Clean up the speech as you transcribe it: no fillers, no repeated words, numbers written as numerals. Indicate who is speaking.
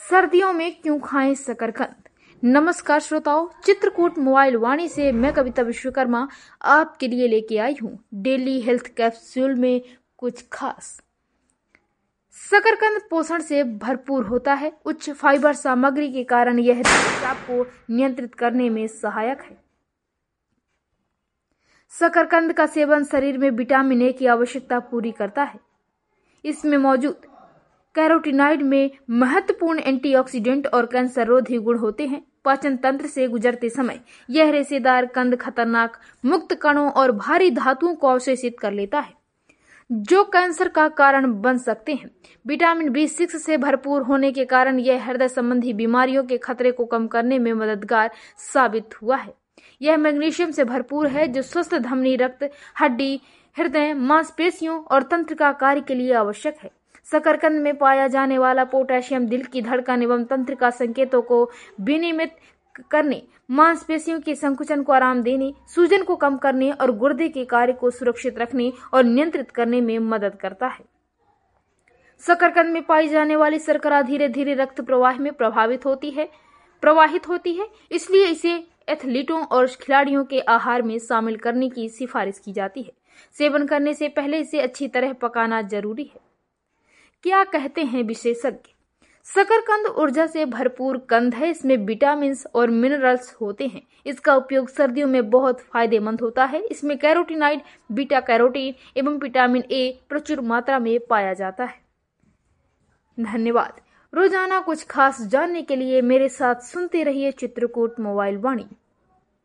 Speaker 1: सर्दियों में क्यों खाएं शकरकंद। नमस्कार श्रोताओं, चित्रकूट मोबाइल वाणी से मैं कविता विश्वकर्मा आपके लिए लेके आई हूँ डेली हेल्थ कैप्सूल में कुछ खास। शकरकंद पोषण से भरपूर होता है। उच्च फाइबर सामग्री के कारण यह रक्तचाप को नियंत्रित करने में सहायक है। शकरकंद का सेवन शरीर में विटामिन ए की आवश्यकता पूरी करता है। इसमें मौजूद कैरोटीनॉइड में महत्वपूर्ण एंटीऑक्सीडेंट और कैंसर रोधी गुण होते हैं। पाचन तंत्र से गुजरते समय यह रेशेदार कंद खतरनाक मुक्त कणों और भारी धातुओं को अवशोषित कर लेता है, जो कैंसर का कारण बन सकते हैं। विटामिन B6 से भरपूर होने के कारण यह हृदय संबंधी बीमारियों के खतरे को कम करने में मददगार साबित हुआ है। यह मैग्नीशियम से भरपूर है, जो स्वस्थ धमनी, रक्त, हड्डी, हृदय, मांसपेशियों और तंत्र का कार्य के लिए आवश्यक है। शकरकंद में पाया जाने वाला पोटेशियम दिल की धड़कन एवं तंत्र का संकेतों को विनियमित करने, मांसपेशियों के संकुचन को आराम देने, सूजन को कम करने और गुर्दे के कार्य को सुरक्षित रखने और नियंत्रित करने में मदद करता है। शकरकंद में पाई जाने वाली शर्करा धीरे धीरे रक्त प्रवाह में प्रवाहित होती है, इसलिए इसे एथलीटों और खिलाड़ियों के आहार में शामिल करने की सिफारिश की जाती है। सेवन करने से पहले इसे अच्छी तरह पकाना जरूरी है। क्या कहते हैं विशेषज्ञ? शकरकंद ऊर्जा से भरपूर कंद है। इसमें विटामिन और मिनरल्स होते हैं। इसका उपयोग सर्दियों में बहुत फायदेमंद होता है। इसमें कैरोटीनॉइड, बीटा कैरोटीन एवं विटामिन ए प्रचुर मात्रा में पाया जाता है। धन्यवाद। रोजाना कुछ खास जानने के लिए मेरे साथ सुनते रहिए चित्रकूट मोबाइल वाणी।